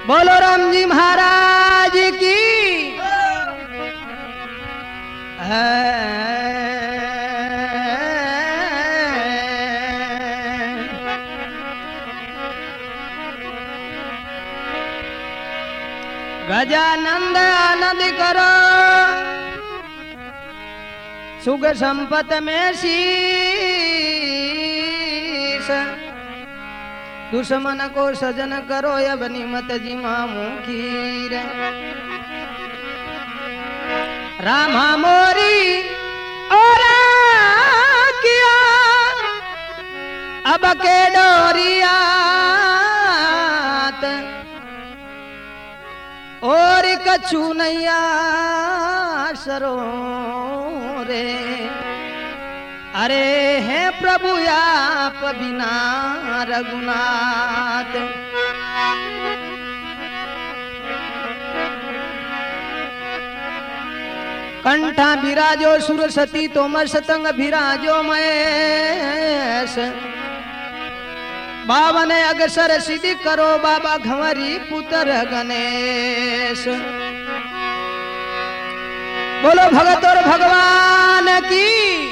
बोलो राम जी महाराज की। गजानंद आनंद करो सुख संपत में शीश, दुश्मन को सजन करो यवनी मत जिमा मुखीर। रामा मोरी और किया अब के डोरियात और कछु नैया सरो रे। अरे है प्रभु आप बिना रघुनाथ। कंठा बिराजो सुरसती तोमर सतंग बिराजो महेश। बावन अगसर सिद्धि करो बाबा घंवरी पुत्र गणेश। बोलो भगत और भगवान की।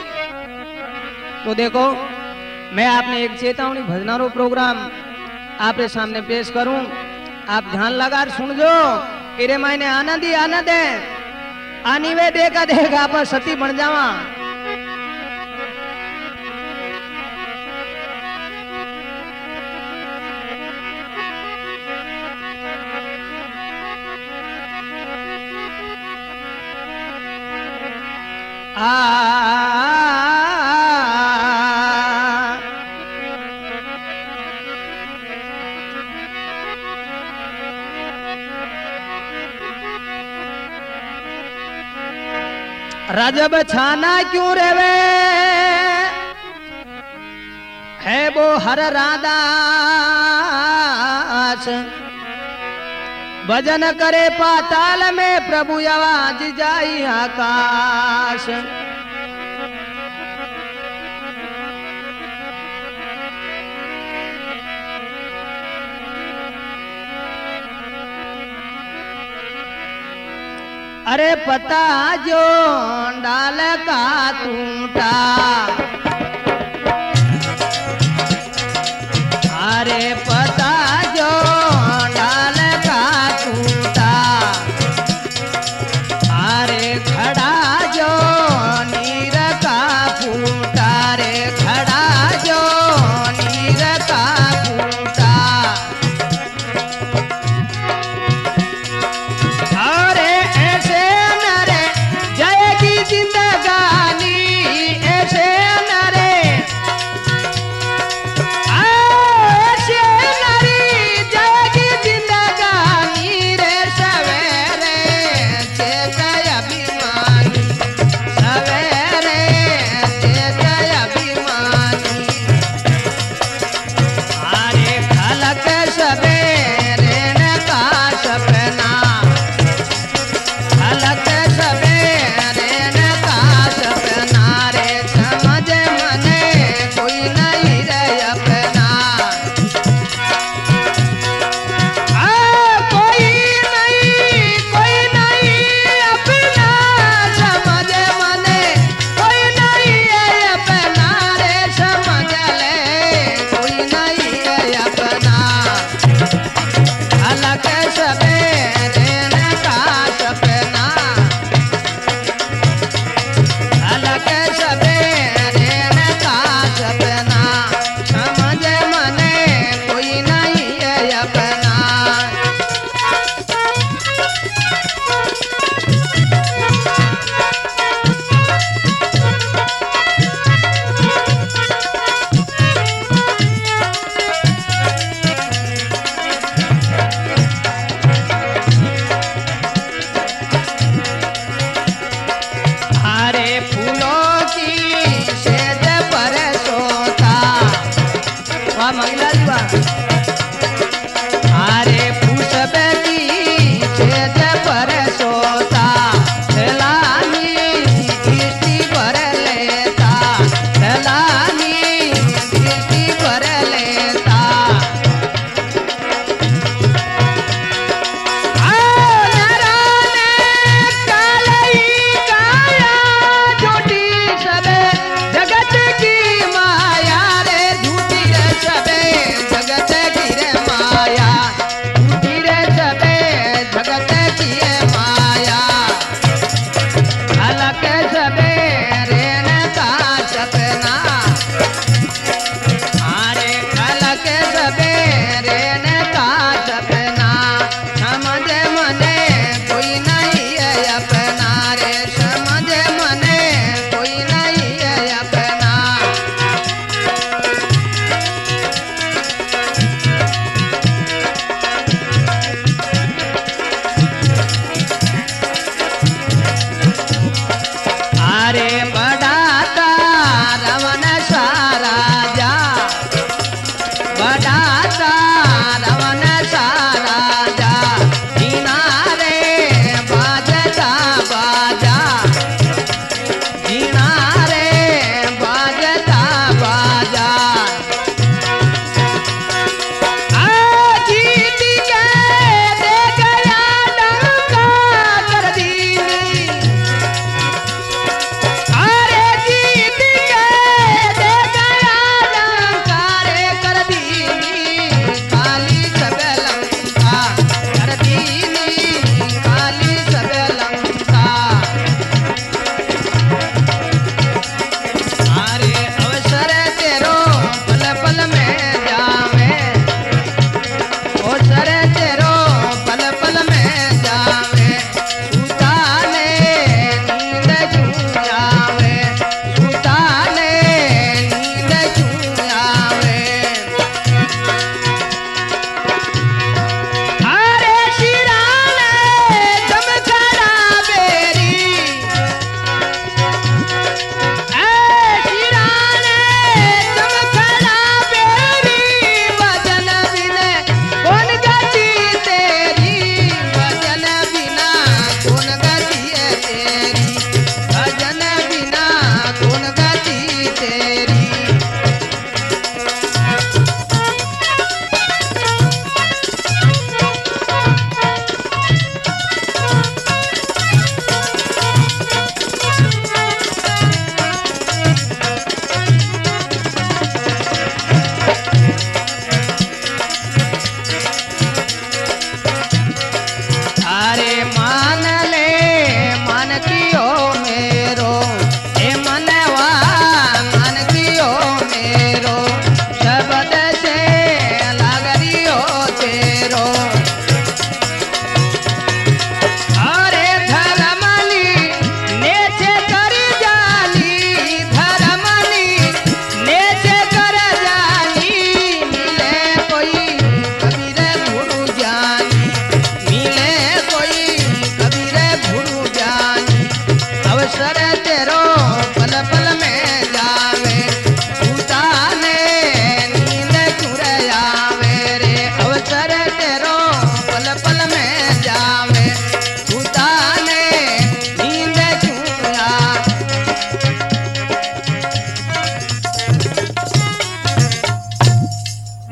तो देखो मैं आपने एक चेतावनी भजनारो प्रोग्राम आपके सामने पेश करूं, आप ध्यान लगा सुन जो। इरे मैंने आनंद ही आनंद है, आनिवे देखा देखा आप सती बन जावा। रजब छाना क्यों रेवे है वो हर राधास। भजन करे पाताल में प्रभु आवाज जाई आकाश। अरे पता जो डाल का टूटा, अरे पता जो डाल का टूटा, अरे खड़ा जो नीर का फूटा, रे खड़ा जो नीर का फूटा। अरे ऐसे नरे जाएगी जिंदगानी, ऐसे नरे ऐसे नरी जाएगी जिंदगानी। रे सवेरे चेत अभिमानी, सवेरे चेत अभिमानी। अरे खलक सवेरे न का सपना, खलक सवेरे न का सपना। रे समझ मने कोई नहीं रे अपना, कोई नहीं अपना। समझ मने कोई नहीं है अपना, रे समझ ले कोई नहीं है अपना। खलक सवेरे न का सपना, खलक सवेरे न का सपना। समझ मने कोई नहीं है अपना। हरे फूलों की सेज पर सोता, वाह मंगला जी वाह। हरे पुष्प की सेज पर सोता, सलामी दृष्टि पर लेता, सलामी दृष्टि पर लेता।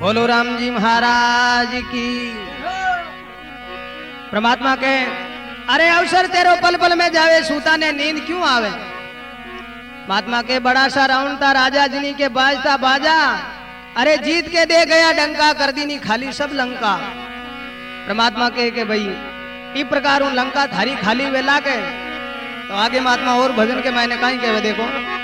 बोलो राम जी महाराज की। परमात्मा के अरे अवसर तेरो पल पल में जावे, सूता ने नींद क्यों आवे। महात्मा के बड़ा सा राउंड था, राजा जिनी के बाजता बाजा, अरे जीत के दे गया डंका, कर दी नहीं खाली सब लंका। परमात्मा के भाई इस प्रकार उन लंका थारी खाली वेला के। तो आगे महात्मा और भजन के मैंने कहीं के देखो।